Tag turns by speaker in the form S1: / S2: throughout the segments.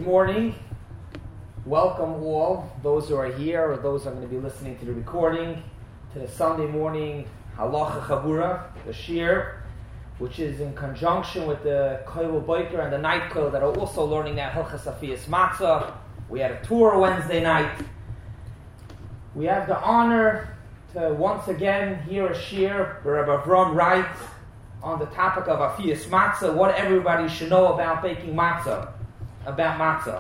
S1: morning. Welcome all, those who are here or those who are going to be listening to the recording, to the Sunday morning Halacha Chabura, the Shir, which is in conjunction with the Koil Boiker and the Night Koil that are also learning now Hilchas Afiyas Matzah. We had a tour Wednesday night. We have the honor to once again hear a Shir where Rabbi Avram writes on the topic of Afiyas Matzah, what everybody should know about baking matzah, about matzah.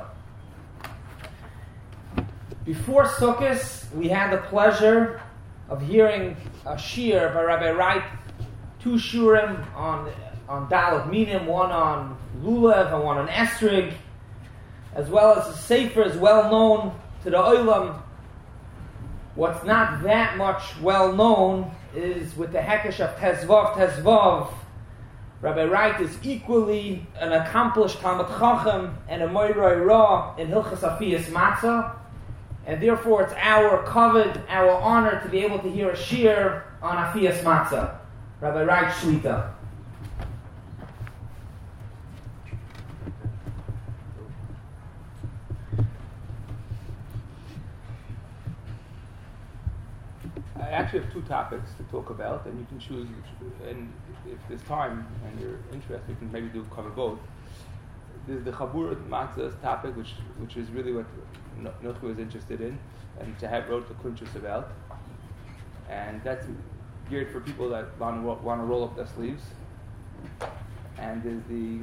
S1: Before Sukkot, we had the pleasure of hearing a shir by Rabbi Wright, two shurim on Dalet Minim, one on Lulav and one on Esrig, as well as the Sefer is well known to the Olam. What's not that much well known is with the Hekesh of Tezvav. Rabbi Wright is equally an accomplished Talmud Chacham and a Moiroi Ra in Hilchas Afiyas Matzah, and therefore it's our kavod, our honor to be able to hear a shir on Afiyas Matzah. Rabbi Wright Shlita.
S2: I actually have two topics to talk about, and you can choose, and if there's time and you're interested, you can maybe cover both. There's the Chabur Matzah's topic, which is really what Nochru is interested in, and Shahab wrote the Kunchus about. And that's geared for people that want to roll up their sleeves. And there's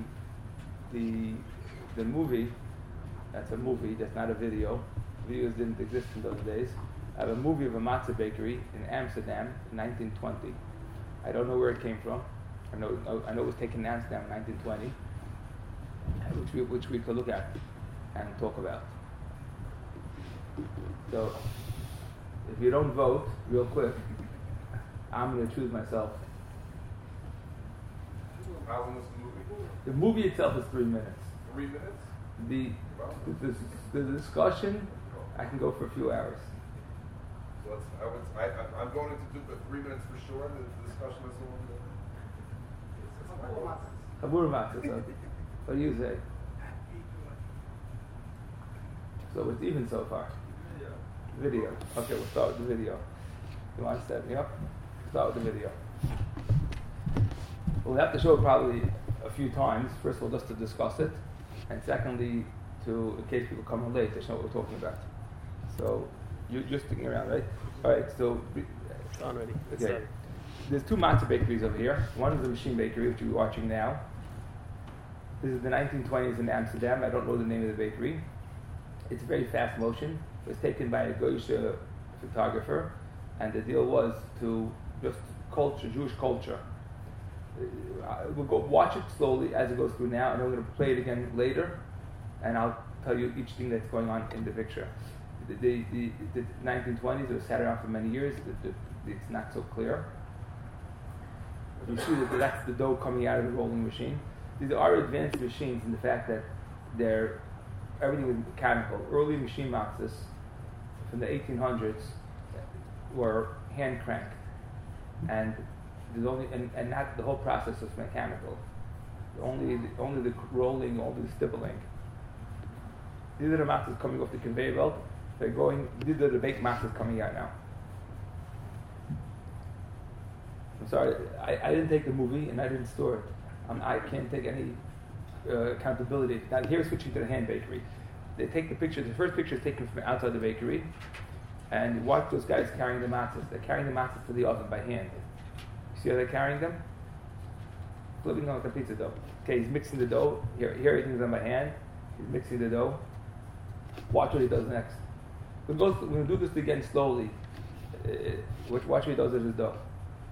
S2: the movie, that's a movie, that's not a video. Videos didn't exist in those days. I have a movie of a matzah bakery in Amsterdam in 1920. I don't know where it came from. I know it was taken in Amsterdam in 1920, which we could look at and talk about. So, if you don't vote, real quick, I'm going to choose myself.
S3: How long is the movie?
S2: The movie itself is 3 minutes.
S3: 3 minutes?
S2: The discussion, I can go for a few hours.
S3: So I'm going to do 3 minutes for sure. The discussion is long.
S2: Chabur Matzah. What do you say? So it's even so far. Video. Okay, we'll start with the video. You want to set me up? Start with the video. We'll have to show it probably a few times. First of all, just to discuss it, and secondly, in case people come in late, they know what we're talking about. So you're sticking around, right? All right. So
S4: it's on already.
S2: Okay. There's two matzah bakeries over here. One is the machine bakery, which you're watching now. This is the 1920s in Amsterdam. I don't know the name of the bakery. It's very fast motion. It was taken by a Goyish photographer, and the deal was to just Jewish culture. We'll go watch it slowly as it goes through now, and then we're going to play it again later, and I'll tell you each thing that's going on in the picture. The 1920s, it was sat around for many years. It's not so clear. You see that that's the dough coming out of the rolling machine. These are advanced machines in the fact that everything was mechanical. Early machine matzahs from the 1800s were hand cranked, and not the whole process was mechanical. Only the rolling, only the stippling. These are the matzahs coming off the conveyor belt. These are the baked matzahs coming out now. I'm sorry, I didn't take the movie and I didn't store it. I can't take any accountability. Now here's switching to the hand bakery. They take the picture. The first picture is taken from outside the bakery, and you watch those guys carrying the matzahs. They're carrying the matzahs to the oven by hand. You see how they're carrying them? Flipping on like a pizza dough. Okay, he's mixing the dough. Here everything's done by hand. He's mixing the dough. Watch what he does next. We'll do this again slowly. Watch what he does with his dough.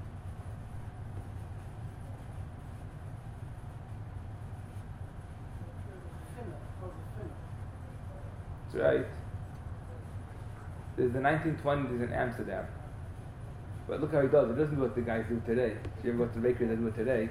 S2: That's right. There's the 1920s in Amsterdam. But look how he does it. He doesn't do what the guys do today. If you ever go to the bakery, they do it today.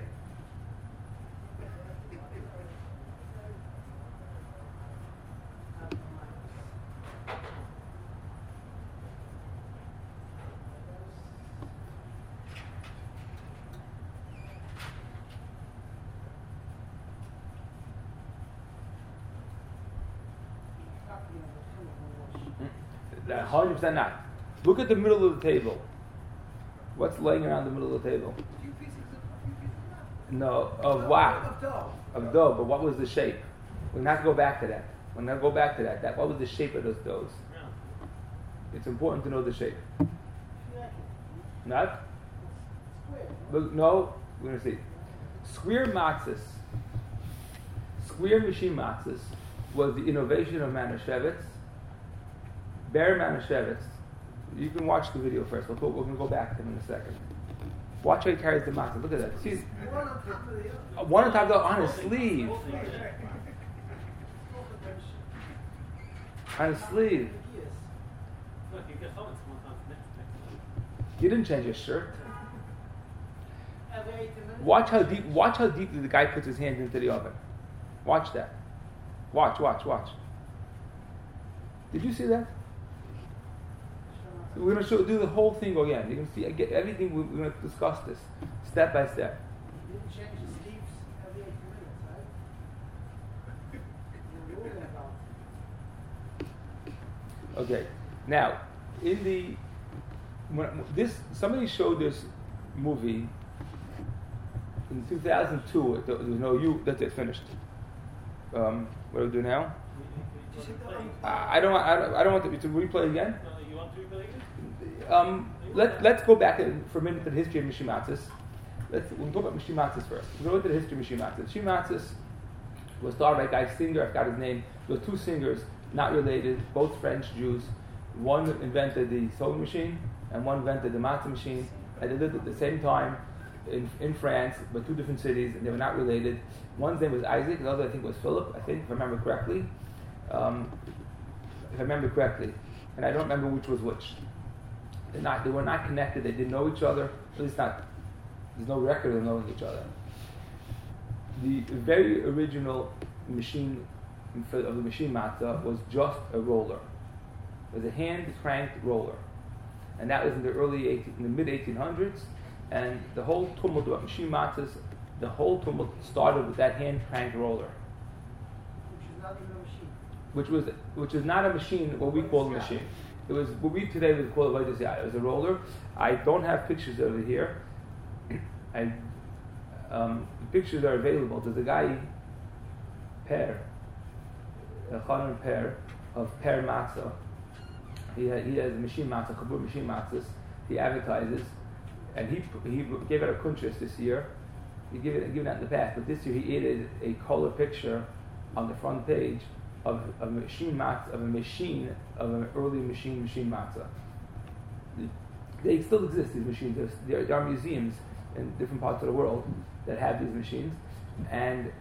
S2: 100% not. Look at the middle of the table. What's laying around the middle of the table?
S4: A few pieces of
S2: No, of what?
S4: Of dough.
S2: Of dough, but what was the shape? We're not go back to that. We're not go back to that. What was the shape of those doughs? It's important to know the shape. Not? Look, no, we're going to see. Square matzahs, square machine matzahs, was the innovation of Manischewitz. Ber Manischewitz. You can watch the video first. We're going to go back to him in a second. Watch how he carries the matzah. Look at that. See, one on top of the other, on his sleeve. On his sleeve. You didn't change your shirt. Watch how deep the guy puts his hands into the oven. Watch that. Watch. Did you see that? We're going to do the whole thing again. You can see everything. We're going to discuss this step by step.
S4: You didn't change the sleeves every 8 minutes, right?
S2: Okay. Now, somebody showed this movie in 2002. There was no that's it. Finished. What do we do now? I don't want to replay again.
S5: You want to replay again?
S2: Let's go back for a minute to the history of Mishimatzis. We'll talk about Mishimatzis first. We'll go into the history of Mishimatzis. Mishimatzis was started by a guy, singer, I forgot his name. There were two singers, not related, both French Jews. One invented the sewing machine, and one invented the matzah machine. And they lived at the same time in France, but two different cities, and they were not related. One's name was Isaac, the other I think was Philip, if I remember correctly. And I don't remember which was which. They were not connected. They didn't know each other. At least not. There's no record of knowing each other. The very original machine of the machine matzah was just a roller. It was a hand cranked roller, and that was in the mid 1800s. And the whole tumult about machine matzahs, the whole tumult started with that hand cranked roller.
S4: Which is not even a machine.
S2: Which is not a machine, what we call a machine. It was what we today would call a It was a roller. I don't have pictures over here. The pictures are available. There's a guy, Per of Per Matzah. He has a machine matzah, Chabur machine matzahs. He advertises, and he gave it a kuntres this year. He gave it out in the past, but this year he added a color picture on the front page of a machine matzah, of an early machine matzah. They still exist, these machines. There are museums in different parts of the world that have these machines, and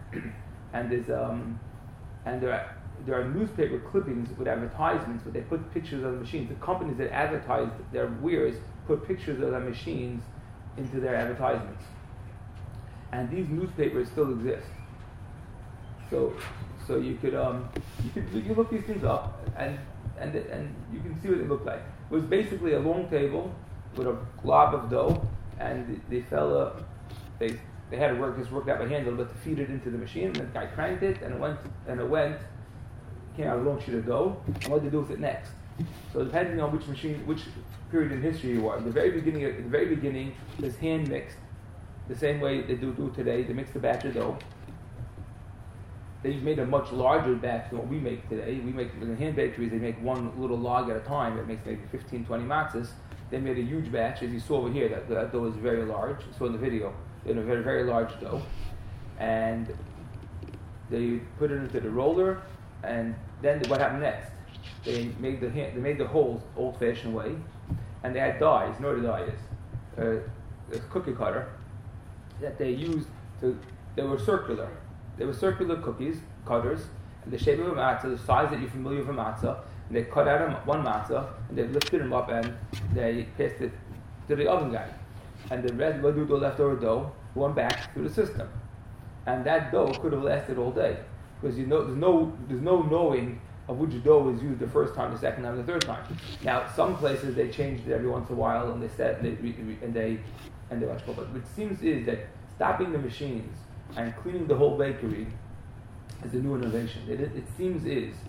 S2: there are newspaper clippings with advertisements where they put pictures of the machines. The companies that advertise their wares put pictures of the machines into their advertisements, and these newspapers still exist. So you could look these things up and you can see what they look like. It was basically a long table with a glob of dough, and the fella they had to work out by hand a little bit to feed it into the machine. And the guy cranked it, and it went came out a long sheet of dough. And what did they do with it next? So depending on which period in history you are, at the very beginning, this hand mixed the same way they do today. They mix the batch of dough. They made a much larger batch than what we make today. We make in the hand bakeries. They make one little log at a time. It makes maybe 15, 20 matzahs. They made a huge batch, as you saw over here. That dough is very large. You saw in the video. They had a very, very large dough, and they put it into the roller. And then what happened next? They made the holes old-fashioned way, and they had dies. You know what a die is? A cookie cutter that they used they were circular. They were circular cutters, and the shape of a matzah, the size that you're familiar with a matzah, and they cut out one matzah, and they lifted them up, and they passed it to the oven guy. And the leftover dough went back through the system. And that dough could have lasted all day. Because there's no knowing of which dough was used the first time, the second time, the third time. Now, some places they changed it every once in a while, and they watch. But what it seems is that stopping the machines and cleaning the whole bakery is a new innovation. It seems is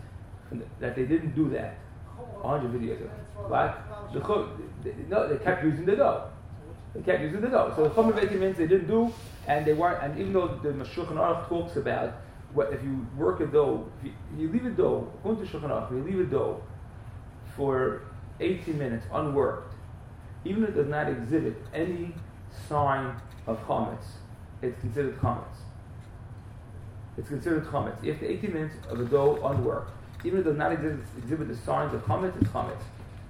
S2: that they didn't do that 150 years ago. What? No, they kept using the dough. They kept using the dough. So the Chumra Veikim they didn't do, and they weren't. And even though the Shulchan Aruch talks about what if you work a dough, if you leave a dough, according to Shulchan Aruch, you leave a dough for 18 minutes unworked, even if it does not exhibit any sign of chametz, it's considered chametz. It's considered chametz. If the 18 minutes of a dough unworked, even if it does not exhibit the signs of chametz, it's chametz.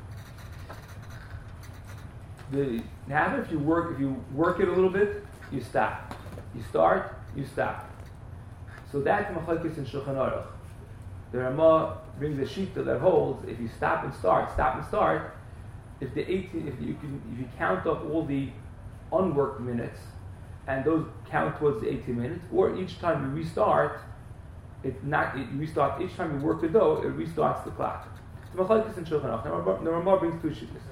S2: Now, if you work it a little bit, you stop. You start, you stop. So that's machlokes in Shulchan Aruch. The Ramah brings a shita that holds if you stop and start, if you count up all the unworked minutes, and those count towards the 18 minutes, or each time you restart, you restart each time you work the dough, it restarts the clock. It's machlokes in Shulchan Aruch. The Ramah brings two shitas.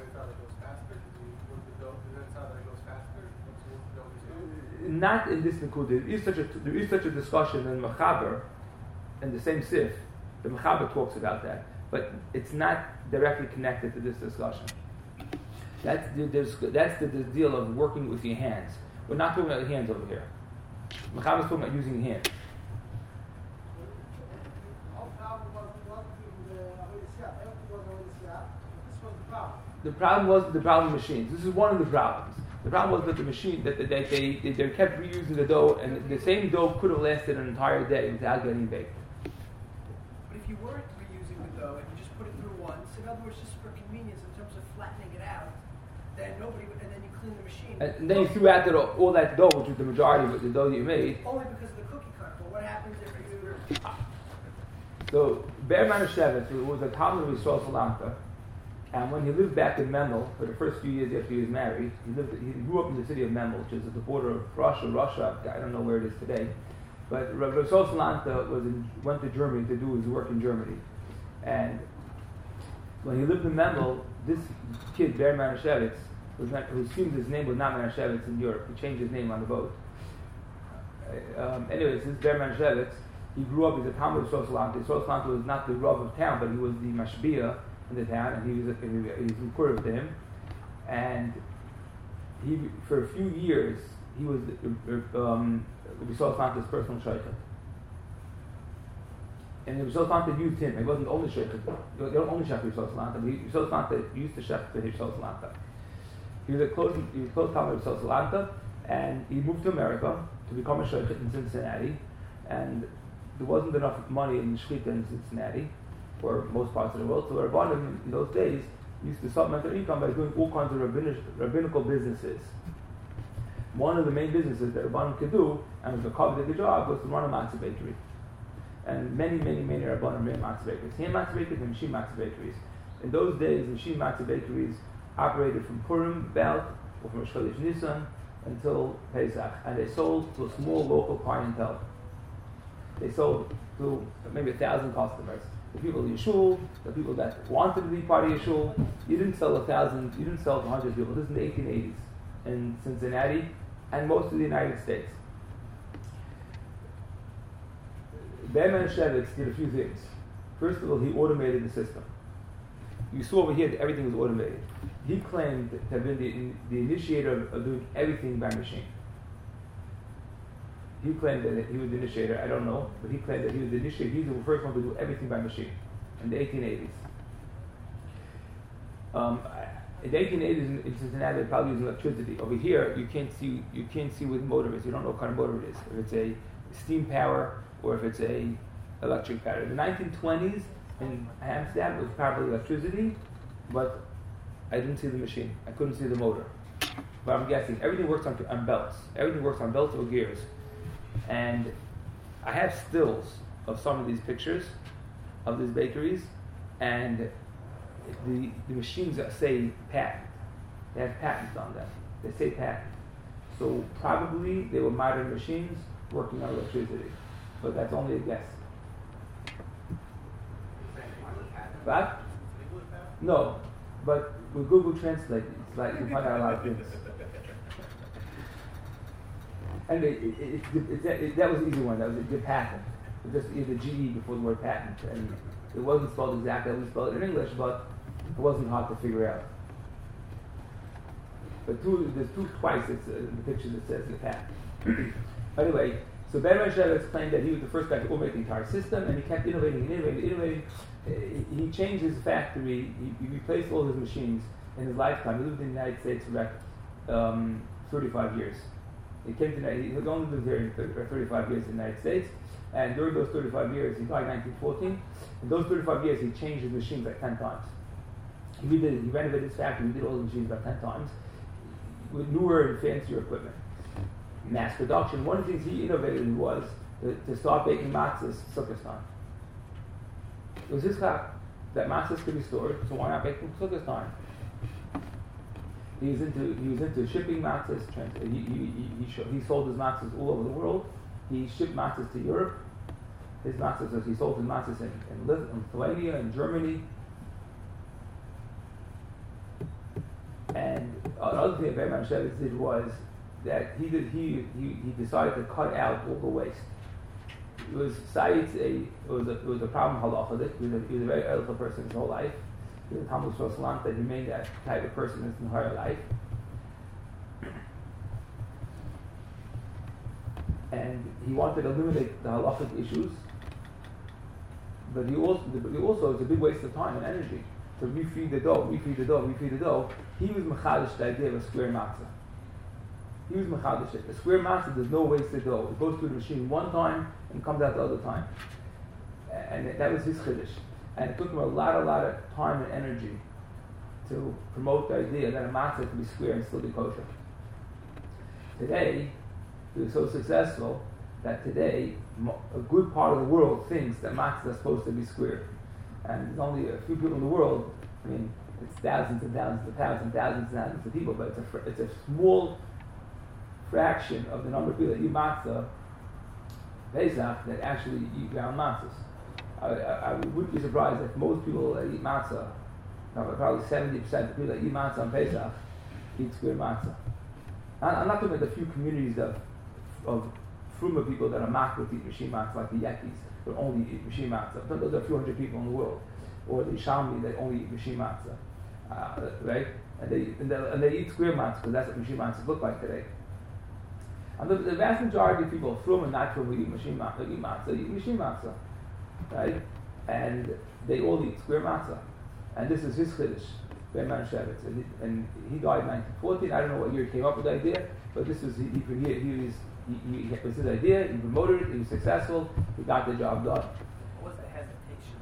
S2: Not in this Nikud. There is such a discussion in Mechaber, in the same Sif. The Mechaber talks about that, but it's not directly connected to this discussion. That's the deal of working with your hands. We're not talking about the hands over here. Mechaber is talking about using your hands. The problem was the problem machines. This is one of the problems. The problem was that the machine that they kept reusing the dough, and the same dough could have lasted an entire day without getting baked.
S4: But if you weren't reusing the dough and you just put it through once, in other words, just for convenience in terms of flattening it out, then and then you clean the machine.
S2: And then you threw out all that dough, which was the majority of the dough that you made.
S4: Only because of the cookie cutter. But what happens if you?
S2: So Ber Manashevitz was a Talmud of Yisrael Salanter. And when he lived back in Memel, for the first few years after he was married, he grew up in the city of Memel, which is at the border of Russia. I don't know where it is today. But Rav Yisrael Salanter went to Germany to do his work in Germany. And when he lived in Memel, this kid, Ber Manashevitz, who assumed his name was not Manashevitz in Europe, he changed his name on the boat. Anyways, this Ber Manashevitz, he grew up as a Talmud of Yisrael Salanter. Yisrael Salanter was not the Rav of town, but he was the Mashbiah in the town, and he was important to him. And he, for a few years, he was Yisrael Salanter's personal shaykhut. And Yisrael Salanter used him. He wasn't the only shaykhut. They don't only shaykhut Yisrael Salanter, but Yisrael Salanter used to shaykhut Yisrael Salanter. He was close Talmud of Yisrael Salanter, and he moved to America to become a shaykhut in Cincinnati. And there wasn't enough money in Shechita in Cincinnati, for most parts of the world. So the Rabbanim in those days used to supplement their income by doing all kinds of rabbinical businesses. One of the main businesses that Rabbanim could do, and was the coveted the job, was to run a matzah bakery. And many Rabbanim ran matzah bakeries. Hand matzah bakeries and machine matzah bakeries. In those days, machine matzah bakeries operated from Purim, Belt, or from Rosh Chodesh Nisan until Pesach, and they sold to a small local clientele. They sold to maybe 1,000 customers. The people in your shul, the people that wanted to be part of your shul. You didn't sell 1,000, you didn't sell to 100 people. This is in the 1880s in Cincinnati and most of the United States. Ber Manashevitz did a few things. First of all, he automated the system. You saw over here that everything was automated. He claimed to have been the initiator of doing everything by machine. He claimed that he was the initiator, I don't know, but he claimed that he was the initiator. He was the first one to do everything by machine in the 1880s. In the 1880s in Cincinnati, they're probably using electricity. Over here, you can't see what motor is. You don't know what kind of motor it is. If it's a steam power or if it's a electric power. In the 1920s in Amsterdam, it was probably electricity, but I didn't see the machine. I couldn't see the motor. But I'm guessing everything works on belts. Everything works on belts or gears. And I have stills of some of these pictures of these bakeries, and the machines that say patent. They have patents on them. They say patent. So probably they were modern machines working on electricity. But that's only a guess. What? No. But with Google Translate, it's like you find out a lot of things. And that was the easy one. That was the patent. just either GE before the word patent, and it wasn't spelled exactly how we spelled it in English, but it wasn't hard to figure out. But there's twice it's in the picture that says the patent. Anyway, so Ben Shevitz claimed that he was the first guy to automate the entire system, and he kept innovating. He changed his factory. He replaced all his machines in his lifetime. He lived in the United States for about 35 years. He had only lived here for 35 years in the United States, and during those 35 years, he died in 1914. In those 35 years, he changed his machines like 10 times. He renovated his factory. He did all the machines about 10 times with newer and fancier equipment. Mass production. One of the things he innovated was to start baking matzahs Sukkot time. It was his chap that matzahs could be stored, so why not bake them Sukkot time? He was into shipping matzahs. He sold his matzahs all over the world. He shipped matzahs to Europe. He sold his matzahs in Lithuania and Germany. And another thing that Be'er Shevitz did was that he decided to cut out all the waste. It was a problem halachic. He was a very eligible person his whole life. He was a Talmud Shlosh that he remained that type of person his entire life. And he wanted to eliminate the halachic issues, but he also it's a big waste of time and energy to refeed the dough. He was mechadish the idea of a square matzah. He was mechadish it. A square matzah, there's no wasted dough. It goes through the machine one time and comes out the other time. And that was his chiddush. And it took him a lot of time and energy to promote the idea that a matzah can be square and still be kosher. Today, he was so successful that today a good part of the world thinks that matzahs are supposed to be square. And there's only a few people in the world. I mean, it's thousands and thousands of people, but it's a small fraction of the number of people that eat matzah Pesach that actually eat round matzahs. I wouldn't be surprised if most people that eat matzah, probably 70% of people that eat matzah on Pesach, eat square matzah. I'm not talking about the few communities of Fruma people that are makbet eat machine matzah, like the Yekkis, that only eat machine matzah. Those are a few hundred people in the world. Or the Shalmi that only eat machine matzah. Right? And they eat square matzah because that's what machine matzahs look like today. And the vast majority of people, Fruma and not Fruma, eat machine matzah, eat machine matzah. Right? And they all eat square matzah. And this is his chiddush, Be'er Shevitz. And he died in 1914. I don't know what year he came up with the idea, but this was it was his idea. He promoted it. He was successful. He got the job done.
S5: What was the hesitation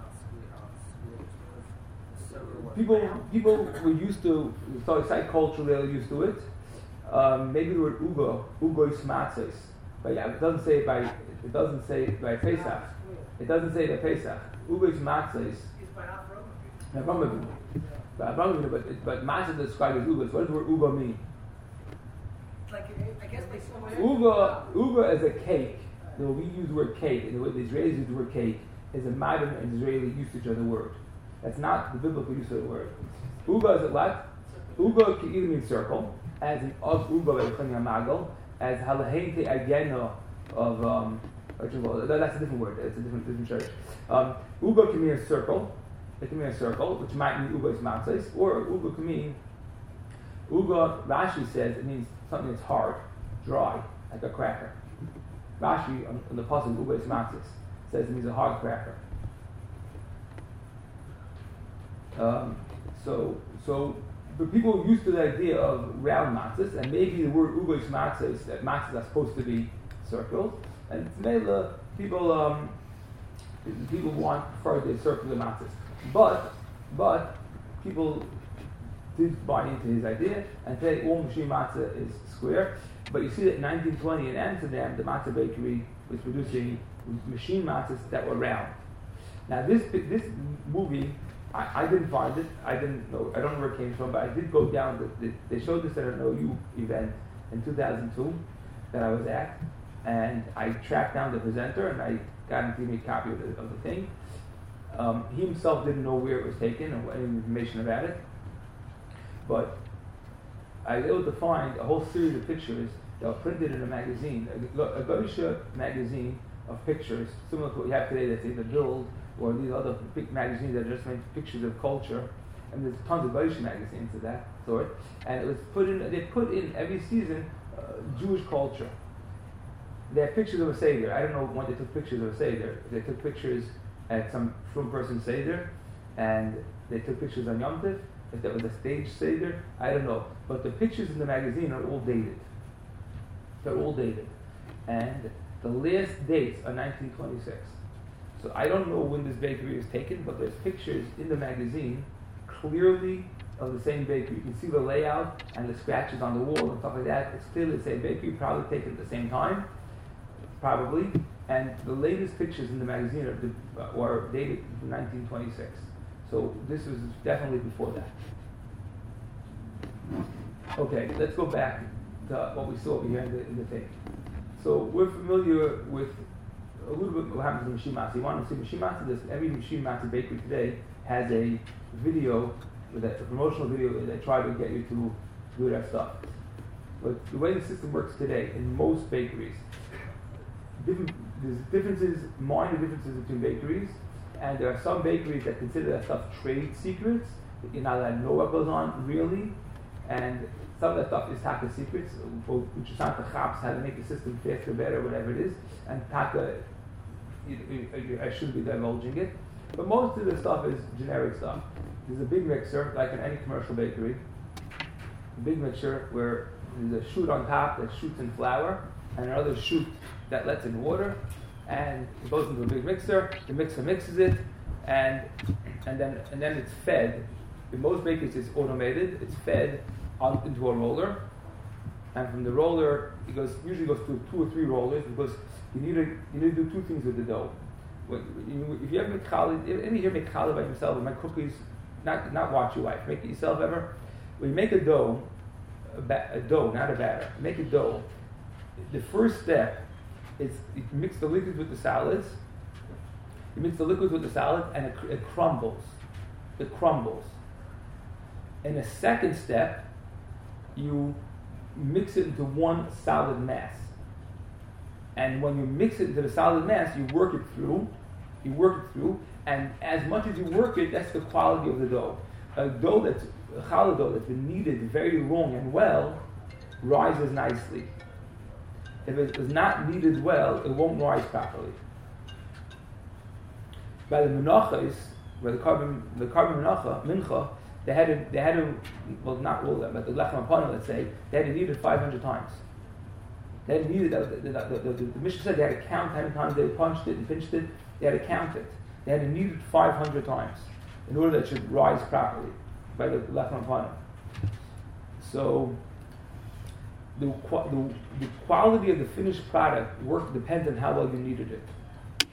S5: on schools?
S2: People were used to, so culturally they were used to it. Maybe the word ugo is matzos, but yeah, it doesn't say by Pesach. It doesn't say by Pesach. Ugo is matzos.
S4: It's by Avraham.
S2: But matzah is described as ugo. So what does the word ugo mean?
S4: Like, I guess they somewhere.
S2: Ugo is a cake. We use the word cake, and the way the Israelis use the word cake is a modern Israeli usage of the word. That's not the biblical use of the word. Ugo is a what? Ugo can either mean circle, as in of Ugo Magal, as halahente ageno of that's a different word. It's a different church. Ugo can mean a circle. It can mean a circle, which might mean Ugo is matzos, or Ugo can mean Ugo. Rashi says it means something that's hard, dry, like a cracker. Rashi on the pasuk Ugo is matzos says it means a hard cracker. But people are used to the idea of round matzahs, and maybe the word ugo is matzahs, that matzahs are supposed to be circles, and maybe people prefer the circular matzahs. But people did buy into his idea, and today all machine matzah is square. But you see that in 1920 in Amsterdam, the matzah bakery was producing machine matzahs that were round. Now this movie, I didn't find it. I don't know where it came from, but I did go down. They showed this at an OU event in 2002 that I was at, and I tracked down the presenter, and I got him to give me a copy of the thing. He himself didn't know where it was taken or any information about it, but I was able to find a whole series of pictures that were printed in a magazine, a Goisha magazine of pictures, similar to what you have today, that's in the Build, or these other big magazines that just make pictures of culture. And there's tons of Goyish magazines of that sort. And it was they put in every season Jewish culture. They have pictures of a Seder. I don't know when they took pictures of a Seder. They took pictures at some Shum person Seder, and they took pictures on Yom Tov. If that was a stage Seder, I don't know. But the pictures in the magazine are all dated. They're all dated. And the last dates are 1926. So I don't know when this bakery was taken, but there's pictures in the magazine clearly of the same bakery. You can see the layout and the scratches on the wall and stuff like that. It's clearly the same bakery, probably taken at the same time, probably. And the latest pictures in the magazine are dated from 1926. So this was definitely before that. Okay, let's go back to what we saw over here in the thing. So we're familiar with a little bit what happens in Machine Matzah. You want to see Machine Matzah? Every Machine Matzah bakery today has a video, a promotional video that they try to get you to do that stuff. But the way the system works today in most bakeries, there's differences, minor differences between bakeries, and there are some bakeries that consider that stuff trade secrets, that you're not allowed to know what goes on really, and some of that stuff is Taka secrets, which is not the chaps, how to make the system faster, better, whatever it is, and Taka, I shouldn't be divulging it. But most of the stuff is generic stuff. There's a big mixer, like in any commercial bakery, a big mixer where there's a chute on top that shoots in flour, and another chute that lets in water, and it goes into a big mixer. The mixer mixes it, and then it's fed. In most bakeries, it's automated. It's fed out into a roller, and from the roller, usually goes through 2 or 3 rollers because you need to do 2 things with the dough. If you ever make challah, any here make challah by yourself, or make cookies, not watch your wife, make it yourself ever. When you make a dough, not a batter, make a dough. The first step is you mix the liquids with the solids. You mix the liquids with the solids, and it crumbles. It crumbles. In the second step, you mix it into one solid mass. And when you mix it into the solid mass, you work it through, and as much as you work it, that's the quality of the dough. A challah dough that's been kneaded very long and well, rises nicely. If it is not kneaded well, it won't rise properly. By the menachos, by the carbon mincha, they had to, well, not all of them, but the lechem aponim, let's say, they had to knead it 500 times. They had to knead it. The Mishnah said they had to count how many times they punched it and pinched it. They had to count it. They had to knead it 500 times in order that it should rise properly by the lechem aponim. So the quality of the finished product depends on how well you kneaded it.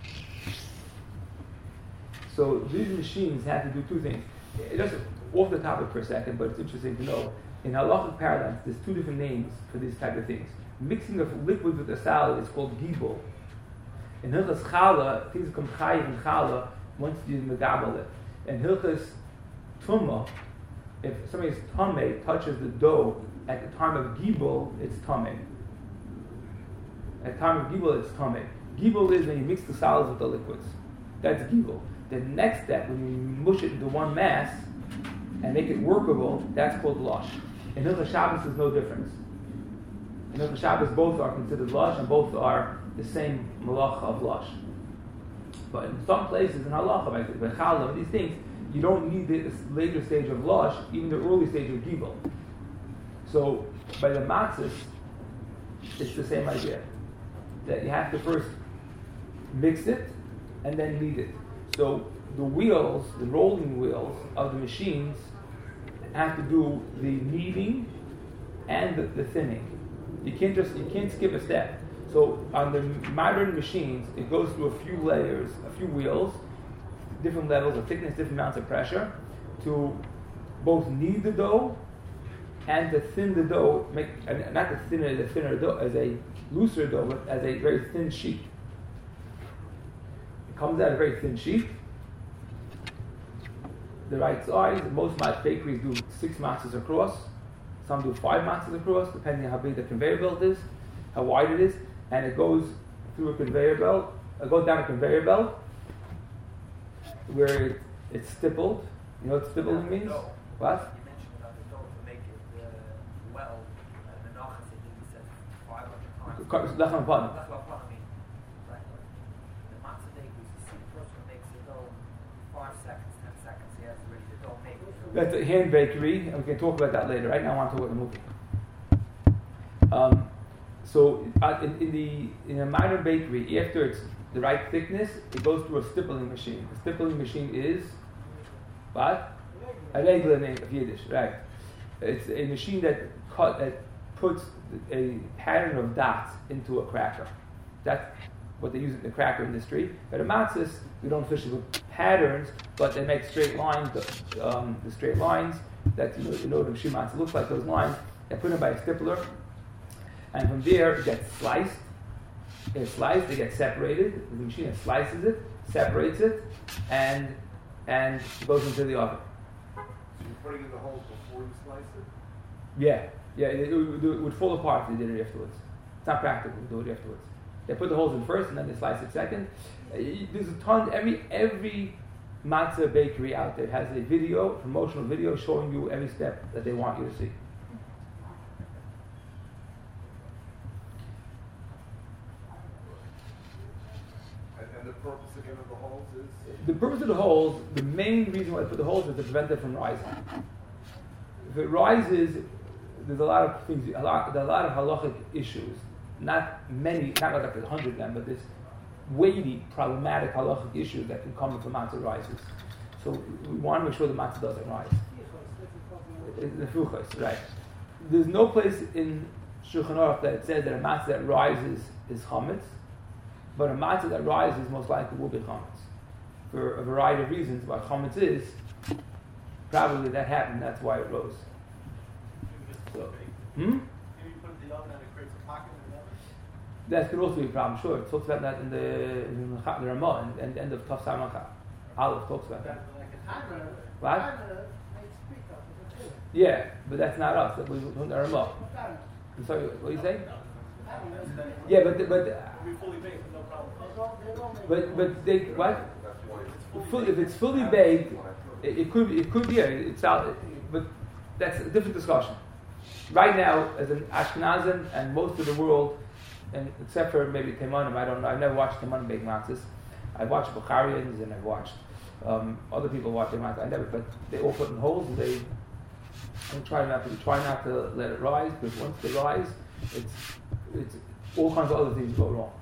S2: So these machines have to do 2 things. Just off the topic for a second, but it's interesting to know. In halachic paradigms, there's 2 different names for these type of things. Mixing of liquid with the salad is called gibel. In hilchas challah, things become chayiv in challah once you megabel it. In hilchas tumah, if somebody's tameh touches the dough at the time of gibel, it's tameh. At the time of gibel, it's tameh. Gibel is when you mix the solids with the liquids. That's gibel. The next step, when you mush it into one mass and make it workable, that's called lush. In Hilchas Shabbos, there's no difference. In Hilchas Shabbos, both are considered lush and both are the same malacha of lush. But in some places in halacha, by challah, these things, you don't need the later stage of lush, even the early stage of gibel. So by the matzahs, it's the same idea. That you have to first mix it and then knead it. So the wheels, the rolling wheels of the machines have to do the kneading and the thinning. You can't skip a step. So on the modern machines, it goes through a few layers, a few wheels, different levels of thickness, different amounts of pressure, to both knead the dough and to thin the dough, not the thinner dough as a looser dough, but as a very thin sheet. It comes out a very thin sheet, the right size. Most bakeries do 6 matzahs across. Some do 5 matzahs across, depending on how big the conveyor belt is, how wide it is, and it goes through a conveyor belt it goes down a conveyor belt where it's stippled. You know what stippling means?
S5: Dough.
S2: What?
S5: You mentioned about the dough to make it well. The Menachas, I think he said 500 times.
S2: Lechem Panim.
S5: That's what I mean. Right. The matzah bakeries, you see the person who makes the dough in 5 seconds, 10 seconds, he has already the dough made.
S2: That's a hand bakery, and we can talk about that later. Right now, I want to talk about the movie. So in a minor bakery, after it's the right thickness, it goes through a stippling machine. The stippling machine is what? A regler name of Yiddish, right? It's a machine that puts a pattern of dots into a cracker. That's what they use in the cracker industry. But at matzahs, we don't fish with patterns, but they make straight lines. The straight lines that you know what a machine matzah looks like. Those lines, they're put in by a stippler. And from there, it gets sliced. It's sliced, it gets separated. The machine slices it, separates it, and it goes into the oven.
S3: So you're putting in the holes before you slice it?
S2: Yeah. It would fall apart if they did it afterwards. It's not practical to do it afterwards. They put the holes in first, and then they slice it second. There's a ton. Every matzah bakery out there has a video, promotional video, showing you every step that they want you to see.
S3: And the purpose again of the holes is?
S2: The purpose of the holes, the main reason why I put the holes is to prevent it from rising. If it rises, there's a lot of things, there are a lot of halachic issues. Not like 100 of them, but there's weighty, problematic halachic issues that can come if the matzah rises. So we want to make sure the matzah doesn't rise. The fuchas, right. There's no place in Shulchan Aruch that says that a matzah that rises is chametz, but a matzah that rises most likely will be chametz. For a variety of reasons, what chametz is, probably that happened, that's why it rose. So,
S6: Can you put it in the oven and it creates a pocket in the oven?
S2: that could also be a problem, sure. It talks about that in the Ramah, and end of Taf Samach Aleph talks about that.
S6: Like a timer.
S2: What?
S4: Timer makes pickup, is it?
S2: Yeah, but that's not us. That was from the Ramah. I'm sorry, what are you saying? Yeah, but
S6: It'll be fully baked with no problem.
S2: but they what? If it's fully baked, it could be. It's out, but that's a different discussion. Right now, as an Ashkenazim and most of the world, and except for maybe Teimanim, I don't know. I've never watched Teimanim bake matzahs. I've watched Bukharians and I've watched other people watching matzahs. I never, but they all put in holes and they try not to let it rise, because once they rise, it's all kinds of other things go wrong.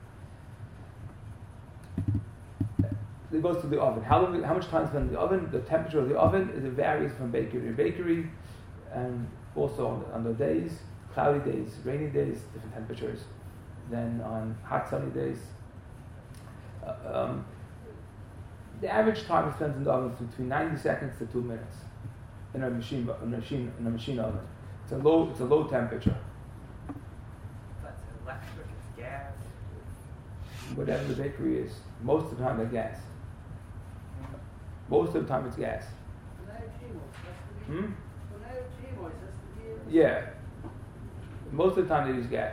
S2: It goes to the oven. How much time spent in the oven? The temperature of the oven varies from bakery to bakery, and also on the days, cloudy days, rainy days, different temperatures than on hot sunny days. The average time spent in the oven is between 90 seconds to 2 minutes in a machine oven. It's a low temperature.
S5: That's electric, it's gas.
S2: Whatever the bakery is, most of the time it's gas. Most of the time it's gas. Yeah. Most of the time they use gas.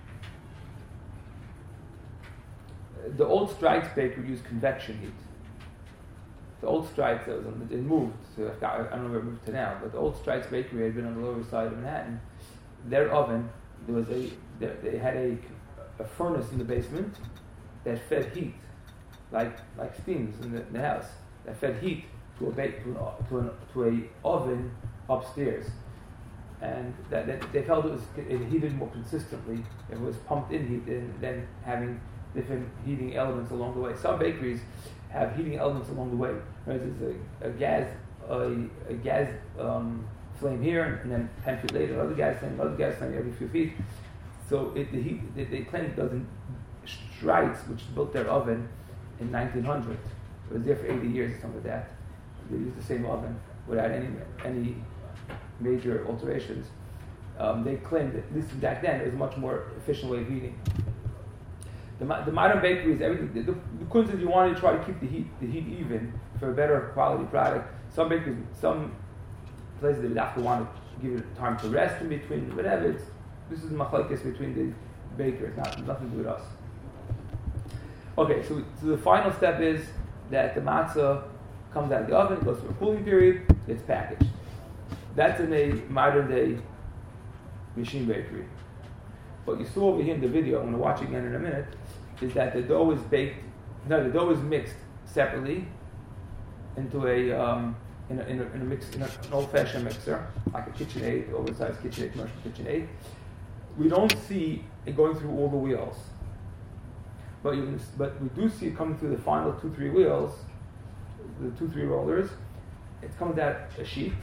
S2: The old Strikes bakery used convection heat. The old Strikes, it moved, so I don't know where it moved to now, but the old Strikes bakery had been on the lower side of Manhattan. Their oven, they had a furnace in the basement that fed heat, like steams in the house, that fed heat to an oven upstairs, and that they felt it heated more consistently if it was pumped in heat than having different heating elements along the way. Some bakeries have heating elements along the way. Right? There's a gas flame here, and then 10 feet later another gas flame every few feet. So they claim it doesn't. Strikes, which built their oven in 1900, it was there for 80 years or something like that. They used the same oven without any major alterations. They claimed that, at least back then, it was a much more efficient way of heating. The modern bakeries, everything. The kunz is you want to try to keep the heat even for a better quality product. Some bakeries, some places they would have to want to give it time to rest in between. Whatever. This is machlokes between the bakers, nothing to do with us. Okay, so the final step is that the matzah comes out of the oven, goes through a cooling period, it's packaged. That's in a modern day machine bakery. What you saw over here in the video, I'm going to watch it again in a minute, is that the dough is the dough is mixed separately into an old-fashioned mixer, like a KitchenAid, oversized KitchenAid, commercial KitchenAid. We don't see it going through all the wheels, but we do see it coming through the final 2-3 wheels, the 2-3 rollers. It comes out a sheet,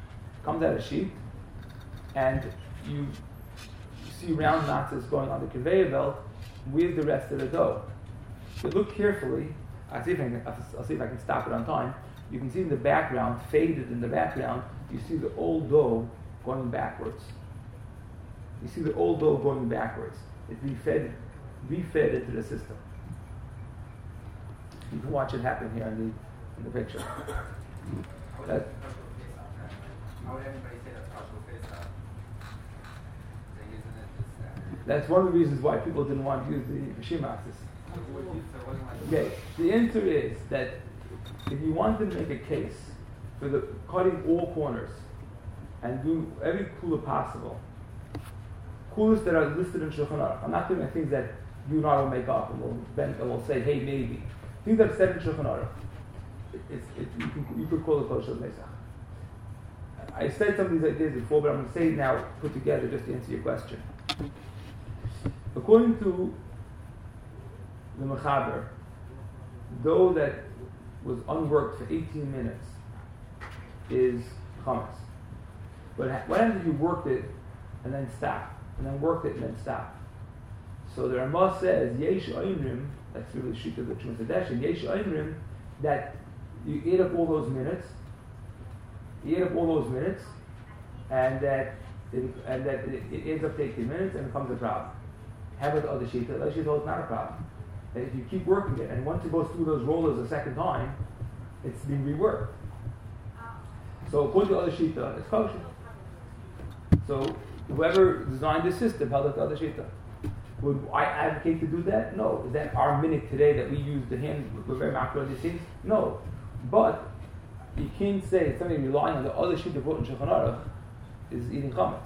S2: and you see round matzahs going on the conveyor belt with the rest of the dough. If you look carefully, I'll see if I can stop it on time. You can see in the background, faded in the background, you see the old dough going backwards. It's refed into the system. You can watch it happen here in the picture.
S5: How would anybody say that's partial face-off? They're using it just
S2: That's one of the reasons why people didn't want to use the machine matzahs. Okay, the answer is that if you want to make a case for the cutting all corners and do every kula possible, kulas that are listed in Shulchan Aruch, I'm not doing things that you and I will make up and we'll say, hey, maybe. Things that are said in Shulchan Aruch, you could call it Kol Shel Nesach. I said some of these ideas before, but I'm going to say it now put together just to answer your question. According to the Mechaber, dough that was unworked for 18 minutes is chametz. But what happens if you worked it and then stopped, and then worked it and then stopped? So the Ramah says, Yesh Oimrim, that's really the sheet of the Chumash Hadeshin, Yesh Oimrim, that you ate up all those minutes, and that it ends up taking minutes and becomes a problem. How about the other sheet? The other sheet is not a problem. And if you keep working it, and once it goes through those rollers a second time, it's being reworked. So according to the other sheet, it's kosher. So whoever designed this system held up the other sheet. Would I advocate to do that? No. Is that our minute today that we use the hand? We're very macro on these things? No. But you can't say that somebody relying on the other sheet of in Shulchan Aruch is eating chametz.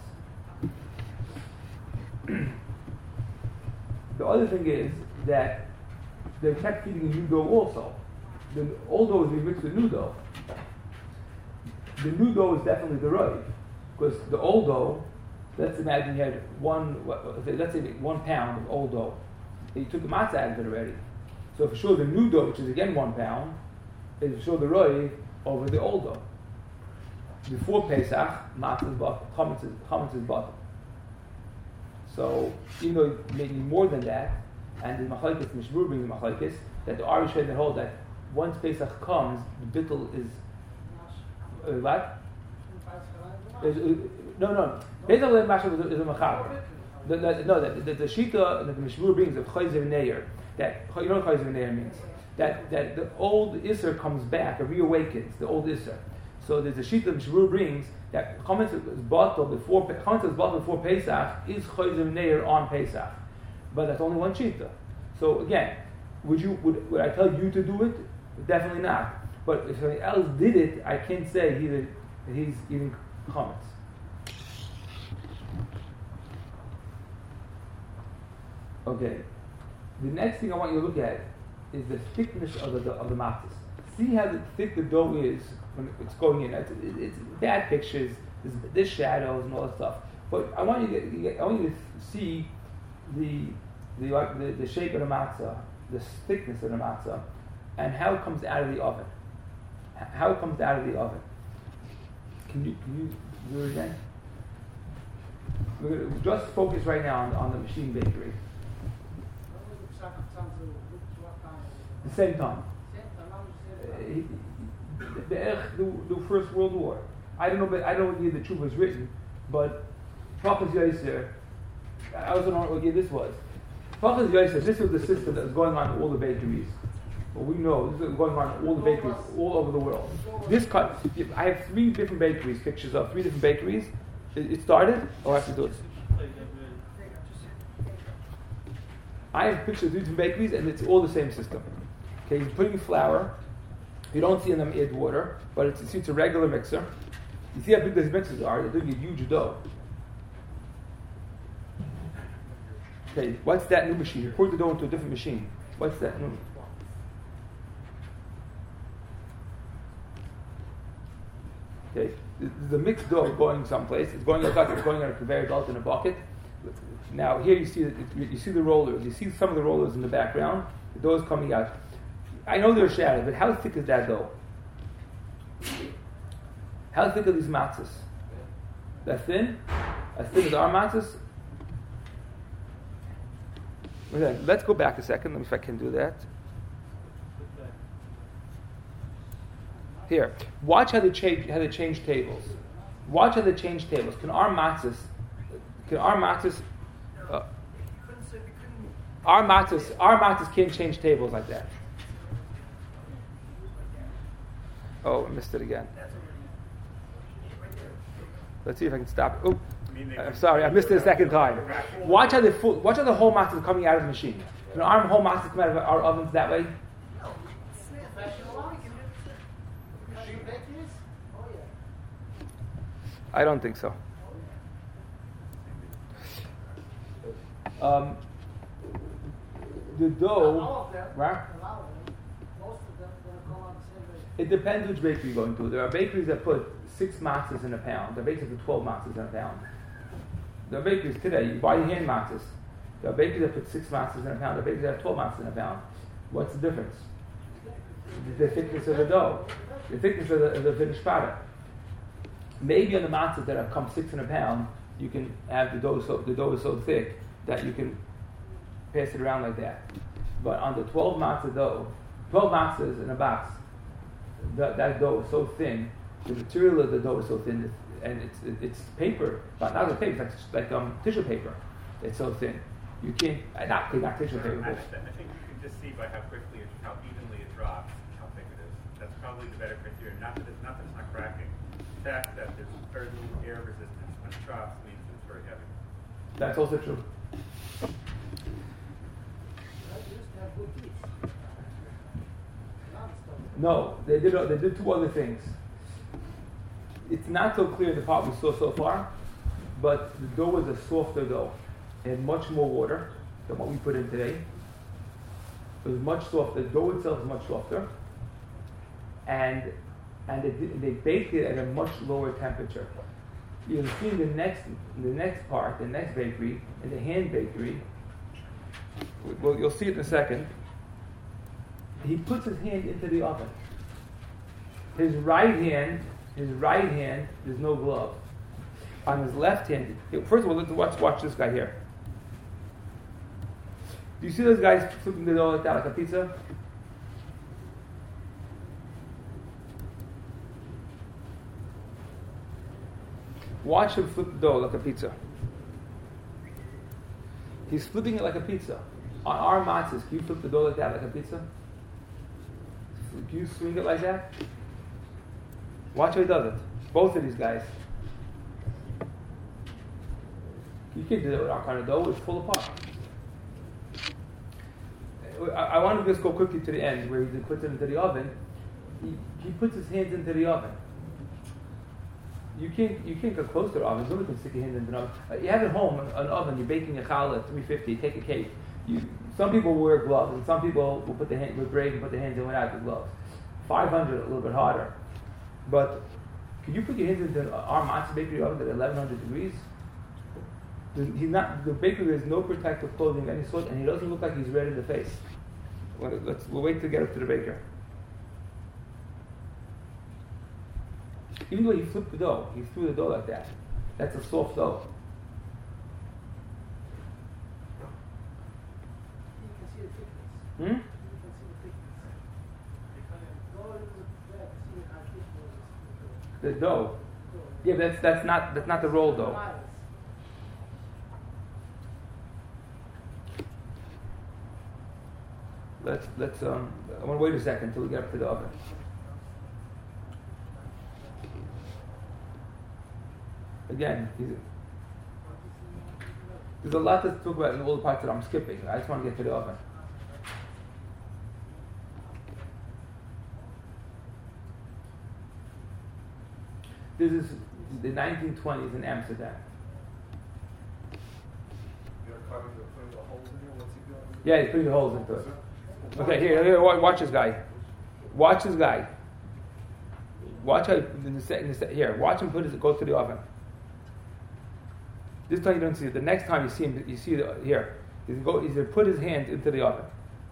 S2: The other thing is that they kept feeding new dough also. The old dough is being mixed with new dough. The new dough is definitely the roi, because the old dough, let's imagine you had 1 pound of old dough. You took the matzah out of it already. So for sure the new dough, which is again 1 pound, is for sure the roi over the old dough. Before Pesach, matzah is bottom, chametz is bottom. So even though maybe more than that, and the machlokes, Mishmur brings the machlokes, that the Arish that hold that once Pesach comes, the bittul is what? No. Pesach is a machaber. The shita that the Mishmur brings of Chayzer Neir, that you know what Chayzer Neir means? That the old Isser comes back, it reawakens the old Isser. So there's a shita that Mishmur brings that chametz is bottled before Pesach is Chayzer Neir on Pesach, but that's only one shita. So again, would I tell you to do it? Definitely not. But if somebody else did it, I can't say he's eating chametz. Okay. The next thing I want you to look at is the thickness of the matzahs. See how thick the dough is when it's going in. It's bad pictures. There's shadows and all that stuff. But I want you to see the shape of the matzah, the thickness of the matzah, and how it comes out of the oven. How it comes out of the oven. Can you do it again? We're going to just focus right now on the machine bakery. The same time. The First World War. I don't know what year the truth was written, but Pachas Yosef, I also don't know what year this was. Pachas Yosef, this was the system that was going on in all the bakeries. Well, we know this is going on in all the bakeries all over the world. I have 3 different bakeries, pictures of 3 different bakeries. It started, or I have to do it. I have pictures of different bakeries, and it's all the same system. Okay, you're putting flour. You don't see them add water, but it's a regular mixer. You see how big these mixers are? They're doing a huge dough. Okay, what's that new machine? You pour the dough into a different machine. What's that new? Okay, the mixed dough going someplace. It's going on a conveyor belt in a bucket. Now here you see the rollers. You see some of the rollers in the background. The dough is coming out. I know they're shadowed, but how thick is that dough? How thick are these matzahs? That thin? As thin as our matzahs? Okay, let's go back a second. Let me see if I can do that. Here, watch how they change tables. Watch how they change tables. Can our matzahs? Our matzahs can't change tables like that. Oh, I missed it again. Let's see if I can stop. Oh, I'm sorry, I missed it a second time. Watch how the whole matzahs are coming out of the machine. Can our whole matzahs come out of our ovens that way? I don't think so. The dough, right? It depends which bakery you're going to. There are bakeries that put 6 matzahs in a pound. There are bakeries that put 12 matzahs in a pound. There are bakeries today, you buy hand matzahs. There are bakeries that put 6 matzahs in a pound. There are bakeries that have 12 matzahs in a pound. What's the difference? The thickness of the dough. The thickness of the finished product. Maybe on the matzahs that have come 6 in a pound, you can have the dough is so thick that you can pass it around like that. But on the 12 matzah dough, 12 matzahs in a box, that dough is so thin. The material of the dough is so thin, and it's paper, but not the paper. It's like tissue paper. It's so thin. You can't not tissue paper.
S7: I think you can just see by how evenly it drops, how thick it is. That's probably the better criteria. Not that it's not cracking. The fact that there's very little air resistance when it drops means that it's very heavy.
S2: That's also true. No, they did 2 other things. It's not so clear in the part we saw so far, but the dough was a softer dough. It had much more water than what we put in today. It was much softer. The dough itself was much softer, and they baked it at a much lower temperature. You'll see in the next bakery, in the hand bakery. Well, you'll see it in a second. He puts his hand into the oven. His right hand, there's no glove. On his left hand, first of all, let's watch this guy here. Do you see those guys flipping the dough like that, like a pizza? Watch him flip the dough like a pizza. He's flipping it like a pizza. On our matzahs, can you flip the dough like that, like a pizza? Can you swing it like that? Watch how he does it. Both of these guys. You can't do that with our kind of dough. It's full apart. I want to just go quickly to the end where he puts it into the oven. He puts his hands into the oven. You can't get close to the oven. Nobody can stick your hands into the oven. You have at home an oven. You're baking a challah at 350. You take a cake. Some people wear gloves, and some people will put their hand with brave and put their hands in without the gloves. 500, a little bit harder. But can you put your hands into our matzah bakery oven at 1100 degrees? The baker has no protective clothing of any sort, and he doesn't look like he's red in the face. We'll wait to get up to the baker. Even though he flipped the dough, he threw the dough like that. That's a soft dough. You can see the dough. Yeah, but that's not the roll dough. Let's I want to wait a second until we get up to the oven. Again, There's a lot to talk about in all the parts that I'm skipping. I just want to get to the oven. This is the 1920s in Amsterdam.
S3: You're putting the holes in here? What's he doing?
S2: Yeah, he's putting the holes into it. Okay, here, watch this guy. Watch this guy. Watch how here. Watch him go to the oven. This time you don't see it. The next time you see him, you see it here. He's going to put his hand into the oven.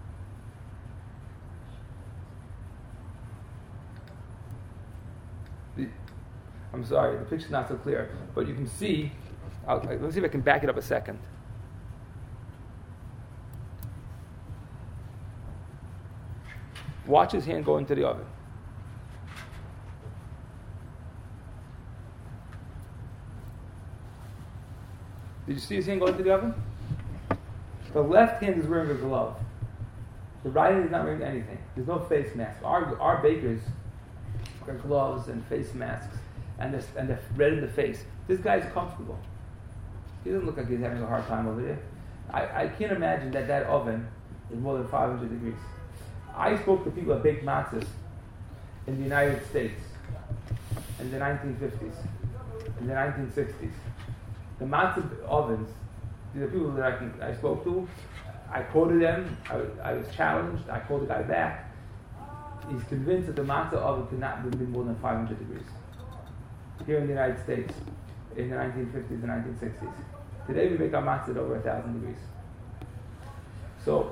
S2: I'm sorry, the picture's not so clear, but you can see. Let's see if I can back it up a second. Watch his hand go into the oven. Did you see his hand go into the oven? The left hand is wearing a glove. The right hand is not wearing anything. There's no face mask. Our bakers wear gloves and face masks, and they're red in the face. This guy's comfortable. He doesn't look like he's having a hard time over there. I can't imagine that oven is more than 500 degrees. I spoke to people that baked matzahs in the United States in the 1950s, in the 1960s. The matzah ovens, the people that I spoke to, I quoted them, I was challenged, I called the guy back. He's convinced that the matzah oven could not be more than 500 degrees. Here in the United States, in the 1950s and 1960s. Today we make our matzah at over 1,000 degrees. So,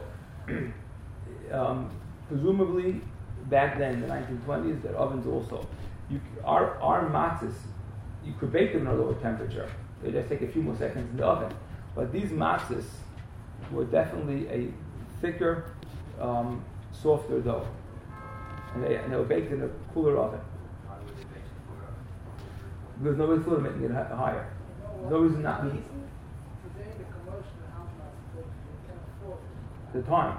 S2: presumably, back then in the 1920s, that ovens also. Our matzahs, you could bake them at a lower temperature. They just take a few more seconds in the oven. But these matzahs were definitely a thicker, softer dough. And they were baked in a cooler oven. Because nobody thought of making it higher. No reason not to. The time.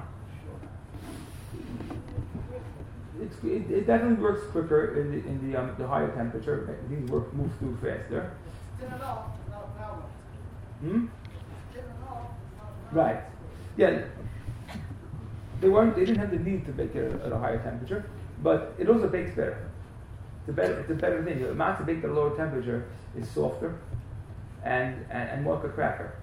S2: It definitely works quicker in the higher temperature. Things move through faster. Right. Yeah. They didn't have the need to bake it at a higher temperature, but it also bakes better. It's a better thing. The matzah baked at a lower temperature is softer and more like a cracker.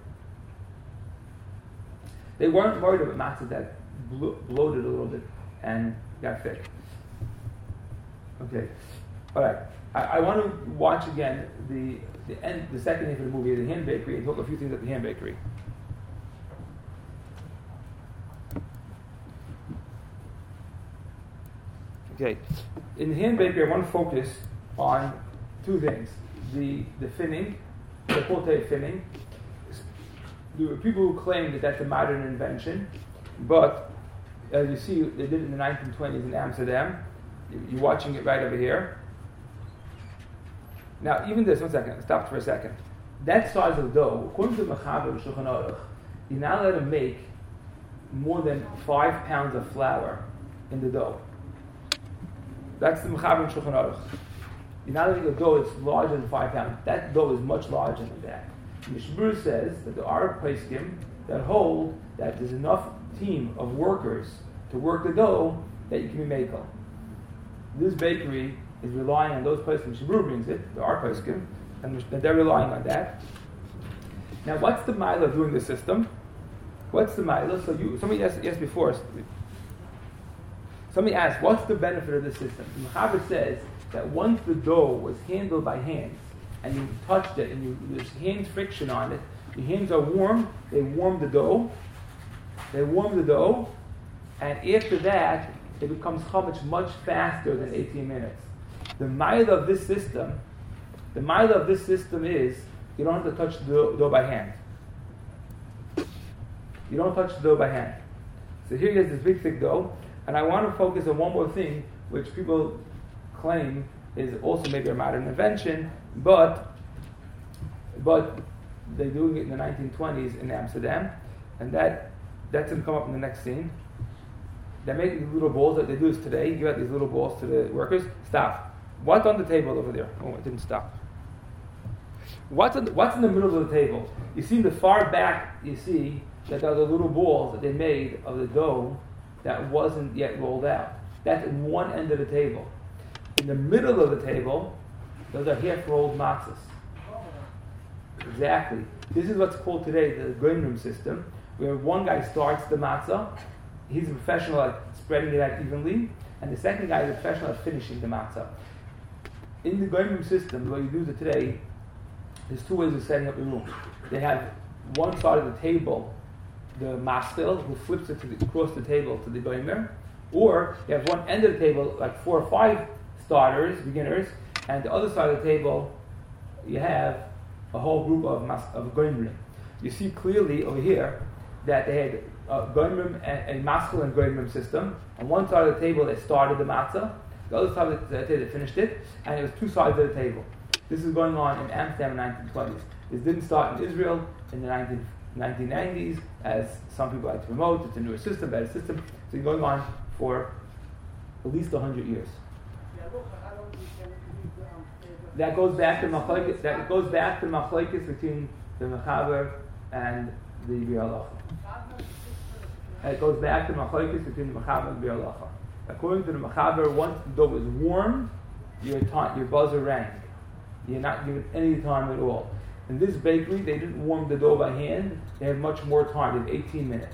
S2: They weren't worried about matzah that bloated a little bit and got thick. Okay. All right. I want to watch again the second half of the movie, the hand bakery, and talk a few things at the hand bakery. Okay. In the hand bakery, I want to focus on two things. The finning, the pote finning. There are people who claim that that's a modern invention, but as you see, they did it in the 1920s in Amsterdam. You're watching it right over here. Now, even this, one second, stop for a second. That size of dough, according to Mechaber Shulchan Aruch, you're not allowed to make more than 5 pounds of flour in the dough. That's the Mechaber Shulchan Aruch. You're not allowed to make a dough that's larger than 5 pounds. That dough is much larger than that. Mishmur says that there are poskim that hold that there's enough team of workers to work the dough that you can be makel. This bakery is relying on those poskim. Mishmur brings it, there are poskim, and they're relying on that. Now, what's the mila of doing the system? What's the mila? So somebody asked before. Somebody asked, what's the benefit of this system? The Mechaber says that once the dough was handled by hands, and you touched it, and there's hand friction on it, your hands are warm, they warm the dough, and after that, it becomes chametz much faster than 18 minutes. The mile of this system is, you don't have to touch the dough by hand. You don't touch the dough by hand. So here you have this big thick dough, and I want to focus on one more thing, which people claim is also maybe a modern invention, but they're doing it in the 1920s in Amsterdam, and that's going to come up in the next scene. They're making these little balls that they do this today. You have these little balls to the workers. Stop. What's on the table over there? Oh, it didn't stop. What's in the middle of the table? You see in the far back, you see that there are the little balls that they made of the dough that wasn't yet rolled out. That's in one end of the table. In the middle of the table, those are half-rolled matzahs. Exactly. This is what's called today the grain room system, where one guy starts the matzah, he's a professional at spreading it out evenly, and the second guy is a professional at finishing the matzah. In the grain room system, the way you do it today, there's two ways of setting up the room. They have one side of the table, the maskil, who flips it across the table to the goymer, or you have one end of the table, like 4 or 5 starters, beginners, and the other side of the table, you have a whole group of goymerim. You see clearly over here that they had a goymerim and maskil and goymerim system. On one side of the table, they started the matzah. The other side of the table, they finished it, and it was 2 sides of the table. This is going on in Amsterdam in the 1920s. This didn't start in Israel in the 1990s, as some people like to promote. It's a newer system, better system. So it's going on for at least 100 years. That goes back to machlokes. That goes back to machlokes between the mechaber and the biur halacha. It goes back to machlokes between the mechaber and the biur halacha. According to the mechaber, once the dough is warm, your buzzer rang. You're not given any time at all. In this bakery, they didn't warm the dough by hand. They had much more time. They had 18 minutes.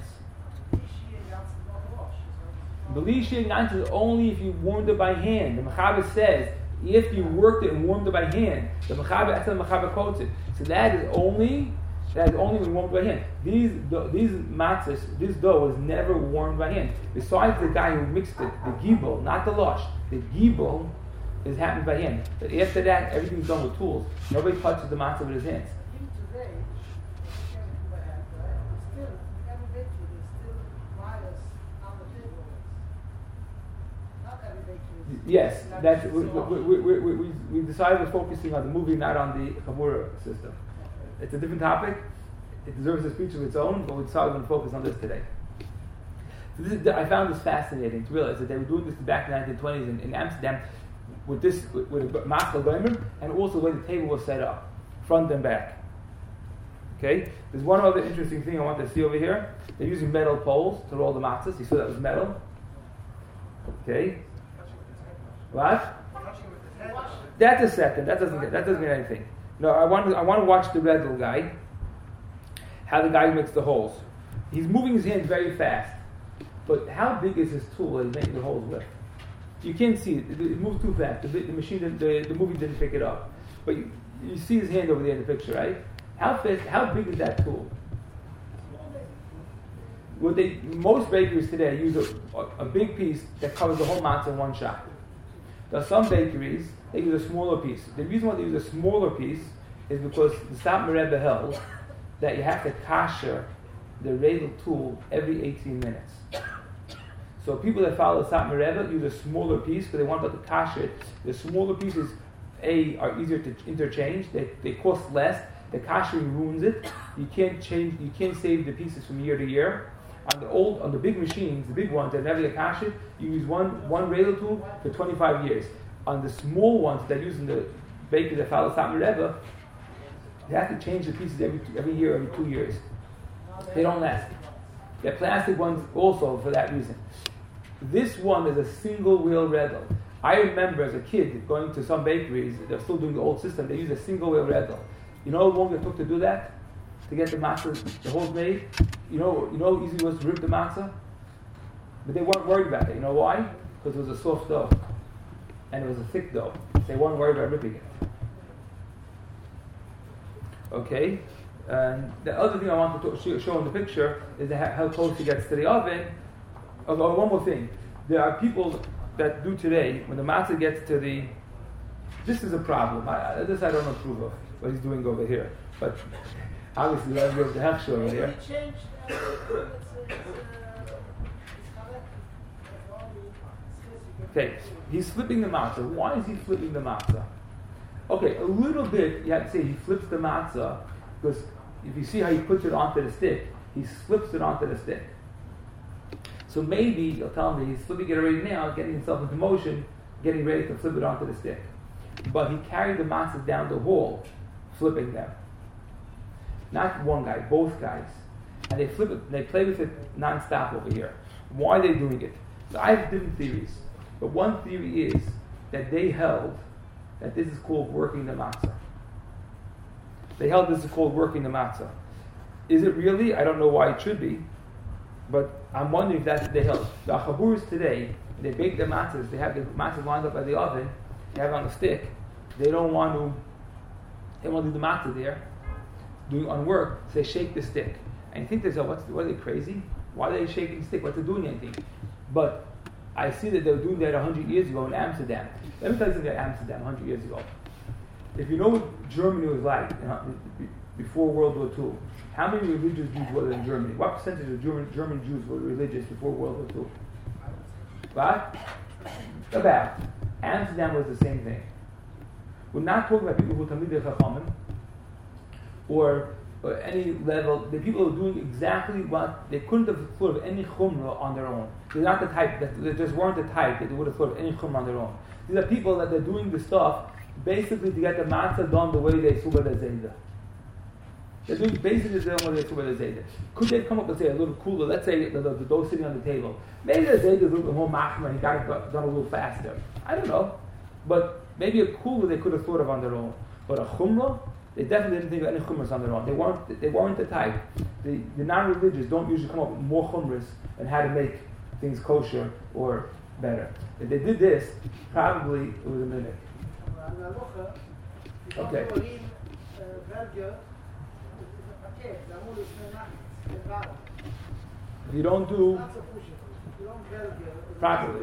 S2: Belishi Ganz is only if you warmed it by hand. The mechaber says if you worked it and warmed it by hand. The mechaber quotes it. So that is only when warmed by hand. These matzahs, this dough was never warmed by hand. Besides the guy who mixed it, the gibel, not the lush, the gibel is happened by hand. But after that, everything's done with tools. Nobody touches the matzah with his hands. Yes, that's we decided we're focusing on the movie, not on the Chamura system. It's a different topic. It deserves a speech of its own, but we decided we're going to focus on this today. So I found this fascinating to realize that they were doing this back in the 1920s in Amsterdam with a maskil goymer, and also the way the table was set up, front and back. Okay? There's one other interesting thing I want to see over here. They're using metal poles to roll the matzahs. You saw that was metal. Okay? What? That's a second. That doesn't mean anything. No, I want to watch the red little guy. How the guy makes the holes. He's moving his hands very fast. But how big is his tool that he's making the holes with? You can't see it. It moves too fast. The machine, the movie didn't pick it up. But you see his hand over there in the picture, right? How big is that tool? Most bakeries today use a big piece that covers the whole matzah in one shot. There are some bakeries, they use a smaller piece. The reason why they use a smaller piece is because the Satmar Rebbe held that you have to kasher the radel tool every 18 minutes. So people that follow the Satmar Rebbe use a smaller piece because they want to kasher it. The smaller pieces, are easier to interchange. They cost less. The kashering ruins it. You can't save the pieces from year to year. On the big machines, the big ones that never get kashed, you use one radel tool for 25 years. On the small ones that use in the bakery that follow Satmar Rebbe, they have to change the pieces every year, every 2 years. They don't last. They're plastic ones also for that reason. This one is a single wheel radel. I remember as a kid going to some bakeries, they're still doing the old system, they use a single wheel radel. You know how long it took to do that? To get the matzah, the holes made? You know how easy it was to rip the matzah? But they weren't worried about it. You know why? Because it was a soft dough. And it was a thick dough. They weren't worried about ripping it. Okay? And the other thing I want to show in the picture is how close it gets to the oven. Oh, one more thing. There are people that do today, when the matzah gets to the... This is a problem. This I don't approve of, what he's doing over here. But obviously, we have the hechsher over here. Okay, he's flipping the matzah. Why is he flipping the matzah? Okay, a little bit, you have to say he flips the matzah, because if you see how he puts it onto the stick, he slips it onto the stick. So maybe, you'll tell me, he's flipping it already now, getting himself into motion, getting ready to flip it onto the stick. But he carried the matzah down the hall flipping them. Not one guy, both guys. And they flip it, they play with it non-stop over here. Why are they doing it? So I have different theories. But one theory is that they held that this is called working the matzah. They held this is called working the matzah. Is it really? I don't know why it should be. But I'm wondering if that's what they held. The Achaburis today, they bake the matzahs, they have the matzahs lined up by the oven, they have it on the stick. They don't want to do the matzah there, doing on work, so they shake the stick. And you think to yourself, what are they crazy? Why are they shaking the stick? What's they doing anything? But I see that they were doing that 100 years ago in Amsterdam. Let me tell you something about Amsterdam 100 years ago. If you know what Germany was like before World War II, how many religious Jews were there in Germany? What percentage of German Jews were religious before World War II? What? About. Amsterdam was the same thing. We're not talking about people who are Talmidei Chachamim or any level. The people who are doing exactly what they couldn't have thought of any chumrah on their own. They're not the type that they just weren't the type that they would have thought of any chumrah on their own. These are people that they're doing the stuff basically to get the matzah done the way they saw by the Zayda. They're doing basically the way they saw by the Zayda. Could they come up with say a little cooler? Let's say the dough sitting on the table. Maybe the Zayda is a little bit more machmir and he got it done a little faster. I don't know, but maybe a cooler they could have thought of on their own. But a chumrah, they definitely didn't think of any chumras on their own. They weren't the type. The non-religious don't usually come up with more chumras and how to make things kosher or better. If they did this, probably it was a minute. Okay. If you don't do properly.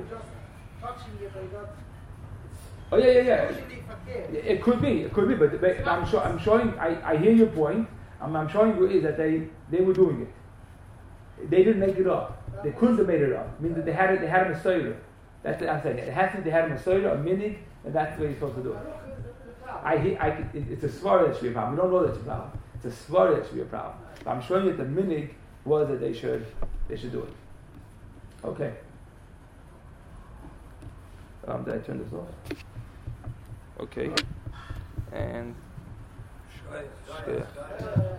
S2: Oh yeah. It could be, but I'm showing. I hear your point. I'm showing you is that they were doing it. They didn't make it up. They couldn't have made it up. I mean that they had a Masorah. That's what I'm saying. It has to be they had a Masorah, a minig, and that's what you're supposed to do. It's a svara that should be a problem. We don't know that's a problem. It's a svara that should be a problem. But I'm showing you that the minig was that they should do it. Okay. Did I turn this off? Okay. And